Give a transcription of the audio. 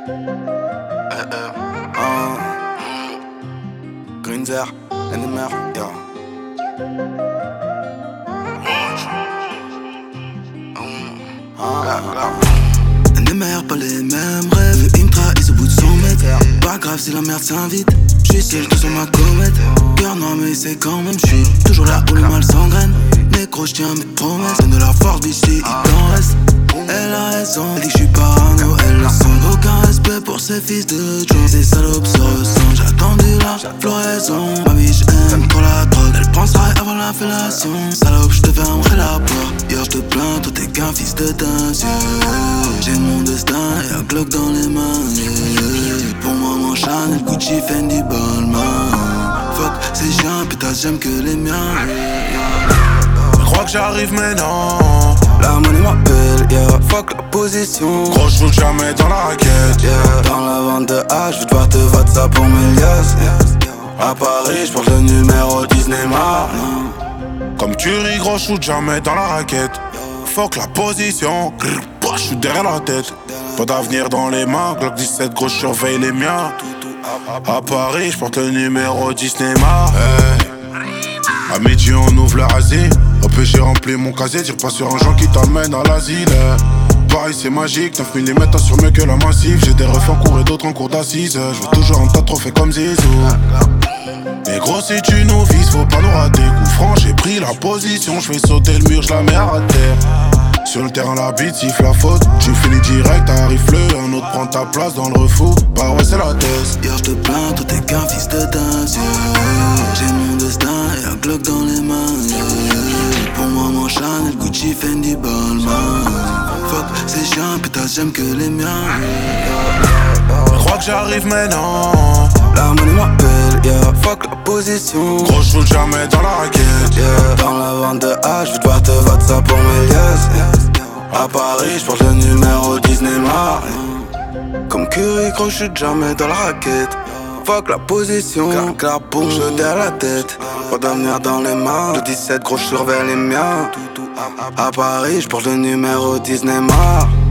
Grinzer, NMR, yeah. NMR, pas les mêmes rêves. Ils me trahissent au bout de 100 mètres. Pas grave si la merde s'invite. J'suis seul, tout sur ma comète. Cœur noir, mais c'est quand même. J'suis toujours là où le mal s'engraine. Négro, j'tiens mes promesses. Donne de la force, biche, il t'en reste. Elle a raison, elle dit que j'suis parano, elle le sent. Aucun respect pour ces fils de John. Ces salopes se ressentent, j'ai attendu la floraison. Ma biche aime trop la drogue, elle pensera avant la fellation. Salope, j'te fermerai la porte. Yo, j'te plains, toi t'es qu'un fils de dingue. J'ai mon destin et un Glock dans les mains. Pour moi, mon Chanel, Gucci, Fendi, Balmain. Fuck, c'est chiant, putain, j'aime que les miens. Je crois que j'arrive maintenant. La money m'appelle, yeah, fuck la position. Gros, j'roule jamais dans la raquette, yeah. Dans la vente de H, j'veux devoir te voter ça pour mes liasses, yeah. À Paris, j'porte le numéro 10 Neymar. Comme tu ris, gros, j'shoot jamais dans la raquette. Fuck la position, j'suis derrière la tête. Pas d'avenir dans les mains, Glock 17, gros, j'surveille les miens. À Paris, j'porte le numéro 10 Neymar. À midi, on ouvre le rasier. Hop, j'ai rempli mon casier, tire pas sur un genre qui t'amène à l'asile. Pareil, c'est magique, 9 mm t'as sur mieux que la massif. J'ai des refs en cours et d'autres en cours d'assises. J'veux toujours un tas de trophées comme Zizou. Mais gros, si tu nous vises, faut pas nous rater. Coup franc, j'ai pris la position. J'fais sauter le mur, j'la mets à terre. Sur le terrain, la bite siffle la faute. Tu finis direct, t'arrives le. Un autre prend ta place dans le refou. Bah ouais, c'est la thèse. Hier, j'te plains, toi t'es qu'un fils de dingue. J'ai mon destin et un Glock dans les mains. Pour moi, mon Chanel, Gucci, Fendi, Balmain. Fuck, c'est chiant, putain, j'aime que les miens. Je crois que j'arrive maintenant. La money m'appelle, yeah, fuck la position. Gros, j'roule jamais dans la raquette, yeah. Dans la vente de H, j'veux devoir te voter ça pour mes liasses, yeah. À Paris, j'porte le numéro 10 Neymar. Comme Curry, gros, j'suis jamais dans la raquette. Fuck la position, clac, boum, je derrière la tête. Pas d'avenir dans les mains, le 17, gros, j'surveille les miens. À Paris, j'porte le numéro 10 Neymar.